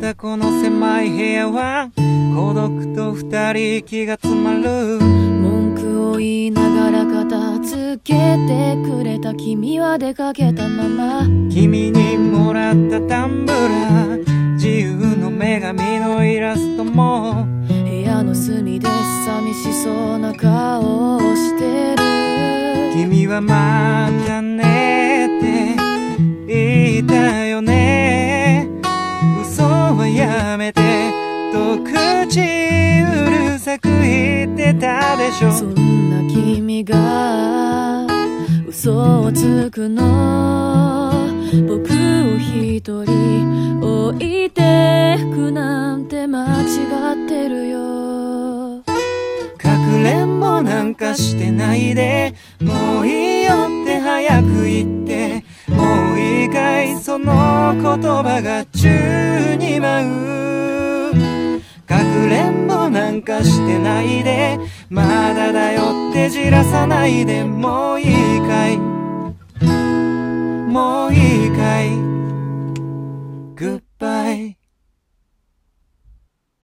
ったこの狭い部屋は孤独と二人息が詰まる。 文句を言いながら片付けてくれた君は出かけたまま。 君にもらったタンブラー、自由の女神のイラストも部屋の隅で寂しそうな顔をしてる。 君はまたねって言ったよね。嘘はやめてと口うるさく言ってたでしょ。 そんな君が嘘をつくの。僕を一人置いてくなんて間違ってるよ。 かくれんぼなんかしてないで、もういいよって早く言って。もういいかいその言葉が宙に舞う。かくれんぼなんかしてないで、まだだよってじらさないで。もういいかい